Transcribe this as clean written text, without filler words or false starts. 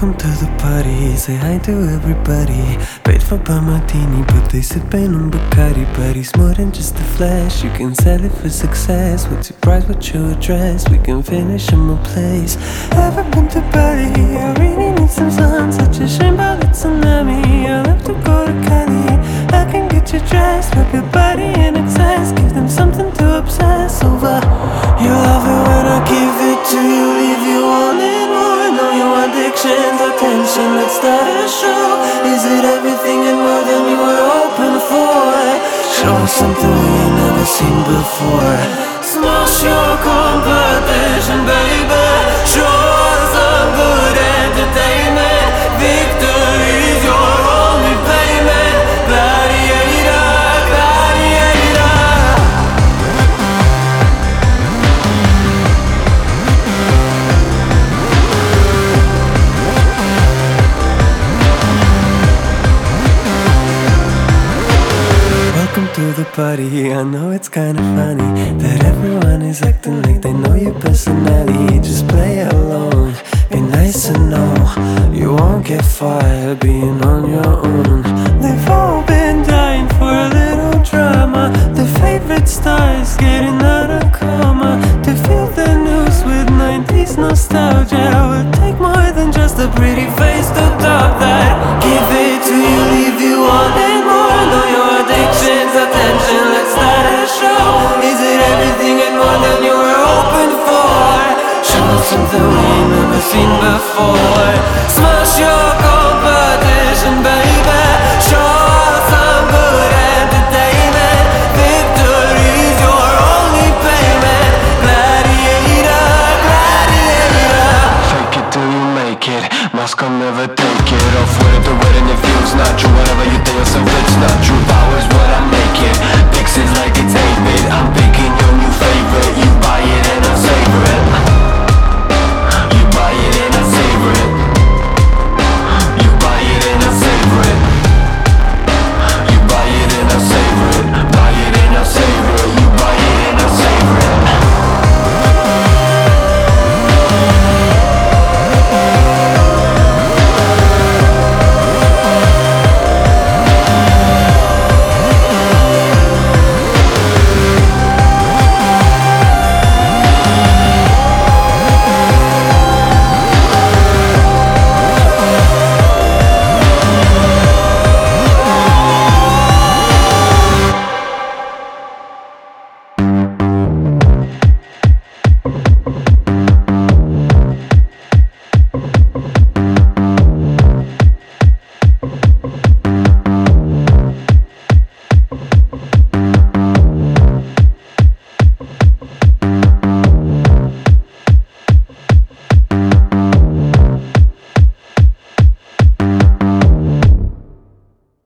Welcome to the party, say hi to everybody. Paid for by martini, but they sippin' on Bacardi. But he's more than just a flash, you can sell it for success. What's your price, what's your address? We can finish in my place. Ever been to Bali? I really need some sun. Such a shame about the tsunami. I'll have to go to Cali. I can get you dressed, rub your body in excess. Give them something to obsess over. You love it when I give it to you, leave you wanting more. Know your addictions, attention, let's start a show. Is it everything and more than you were hoping for? Show us something we ain't never seen before. Smash your competition, baby. Show us some good entertainment. Victory's your only payment. Gladiator, gladiator. Welcome to the party, I know it's kinda funny that everyone is acting like they know your personality. Just play along, be nice and know you won't get fired being on your own. They've all been dying for a little drama. The favorite stars getting out of coma. To feel the news with 90s nostalgia will take more than just a pretty face to top that. Give it to you, leave you wanting more. Know your addictions, attention, let's start a show. Is it everything and more than you were hoping for? Show us something we ain't never seen before. Smash your competition, baby. Show us some good entertainment. Victory's your only payment. Gladiator, gladiator. Fake it till you make it. Mask will never take it off. Wear it to wear it if it's not true. Whatever you tell yourself, it's not true. Power's what I make it. Fix it like it's 8-bit. I'm picking your new favorite. You